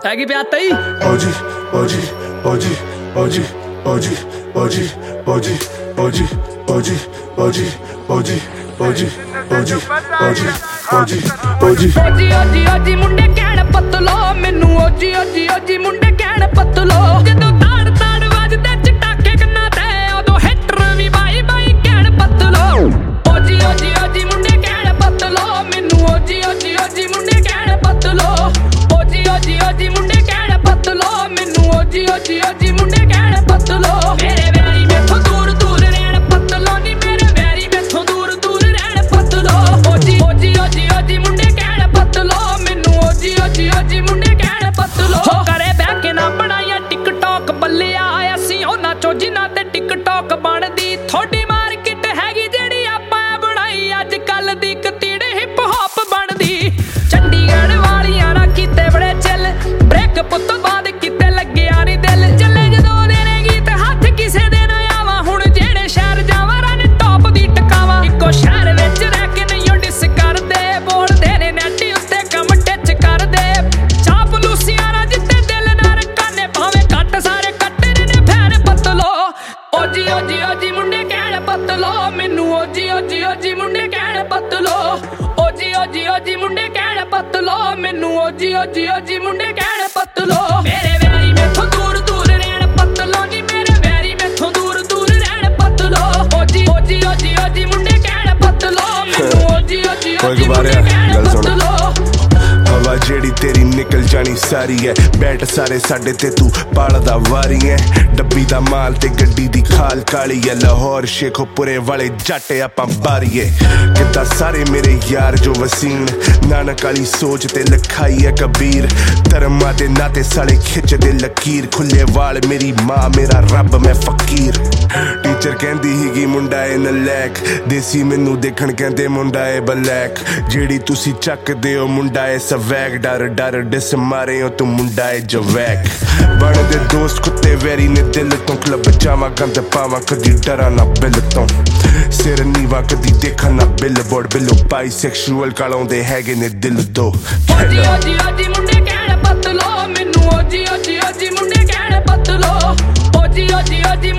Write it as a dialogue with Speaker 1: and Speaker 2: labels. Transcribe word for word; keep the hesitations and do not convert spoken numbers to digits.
Speaker 1: हैगी प्याता ही
Speaker 2: ओजी ओजी ओजी ओजी ओजी ओजी ओजी ओजी ओजी ओजी ओजी ओजी ओजी ओजी ओजी ओजी
Speaker 1: ओजी ओजी ओजी मुंडे कहण पतलो मैनू ओजी ओजी ओजी मुंडे कहण पतलो जदों ताड़ ताड़ वजदे चटाके कन्ना ते उदों हिटर भी बाई बाई कहण पतलो ओजी ओजी ओजी मुंडे कहण पतलो मैनू ओजी ओजी ओजी मुंडे कहण पतलो ओजी ओजी ओजी मुंडे कहण पतलो मैनू ओजी ओजी ओजी मुंडे कहण पतलो मेरे वैरी मैथों दूर दूर रहण पतलो नी मेरे वैरी मैथों दूर दूर रहण पतलो ओजी ओजी ओजी ओजी मुंडे कहण पतलो मैनू ओजी ओजी ओजी मुंडे कहण पतलो हो करे बह के ना बनाया टिकटॉक बल्लिया असीं उन्हां चों जिन्हां ते टिकटॉक बनदी थोड़ी मार्केट हैगी जेहड़ी आपां बनाई अज कल दी कतीड़े हिप हॉप बनदी चंडीगढ़ वालियां ना कीते बड़े चिल ब्रेक पुत्त बाद किते लग्गिया नी दिल चले जदों देने गीत हत्थ किसे दे ना आवा हुण जेहड़े शहर जावां रन टॉप दी टकावा इक्को शहर विच रह के नहीं डिस करदे बोलदे ने नैटी उत्ते कम टच करदे चापलूसियां ना जित्ते दिल ना रकाने भावें कट सारे कट्टे ने फैन पतलो ओजी ओजी ओजी मुंडे कहण पतलो मैनू ओजी ओजी ओजी मुंडे कहण पतलो ओजी ओजी ओजी मुंडे कहण पतलो मैनू ओजी ओजी ओजी मुंडे कहण पतलो मेरे वैरी मैथों दूर दूर रहण पतलो नी मेरे वैरी मैथों दूर दूर रहण पतलो ओजी ओजी ओजी ओजी मुंडे कहण पतलो मैनू ओजी ओजी ओजी मुंडे कहण पतलो
Speaker 2: हवा जेड़ी तेरी निकल जानी सारी है बैठ सारे साडे ते तू पालदा वारी है डब्बी दा माल ते गड्डी दी खाल काली है लाहौर शेखोपुरे वाले जट आपां बारी है किदा सारे मेरे यार जो वसीन नानक वाली सोच ते लखाई है कबीर धर्मा दे नाते साले खिच दे लकीर खुले वाल मेरी मां मेरा रब मैं फकीर टीचर कहंदी हीगी मुंडा ए नलैक देसी मैनू देखण कहंदे मुंडा ए बलैक जेड़ी तुसी चकदे हो मुंडा ए सवैग डर डर डिस मारे हो तू मुंडा ए जवैक बण दे दोस्त कुत्ते वैरी ने दिल तो क्लब जावा गंद पावा कदी डरा ना बिल तो सिर नीवा कदी देखा ना बिलबोर्ड बिलो बाइसेक्सुअल कालोंदे हैगे ने दिल दो
Speaker 1: ओजी ओजी ओजी मुंडे कहण पतलो मैनू ओजी ओजी ओजी मुंडे कहण पतलो ओजी ओजी ओजी